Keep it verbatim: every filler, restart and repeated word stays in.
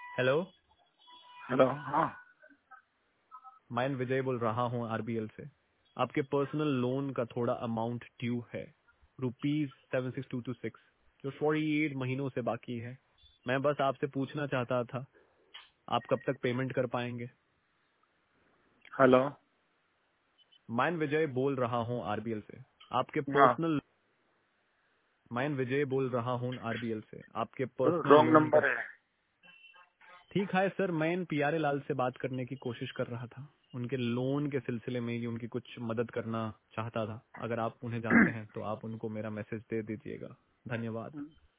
Hello, hello. हाँ। मैं विजय बोल रहा हूँ आरबीएल से। आपके पर्सनल लोन का थोड़ा अमाउंट ड्यू है, rupees seven six two two six, जो फोर्टी एट महीनों से बाकी है। मैं बस आपसे पूछना चाहता था, आप कब तक पेमेंट कर पाएंगे? हेलो। मैं विजय बोल रहा हूँ आरबीएल से। आपके हाँ। पर्सनल मैं विजय बोल रहा हूँ आरबीएल से। आपके पर्सनल रॉन्ग लोन का नंबर है। ठीक है सर, मैं पीआरए लाल से बात करने की कोशिश कर रहा था। उनके लोन के सिलसिले में ही उनकी कुछ मदद करना चाहता था। अगर आप उन्हें जानते हैं तो आप उनको मेरा मैसेज दे दीजिएगा। धन्यवाद।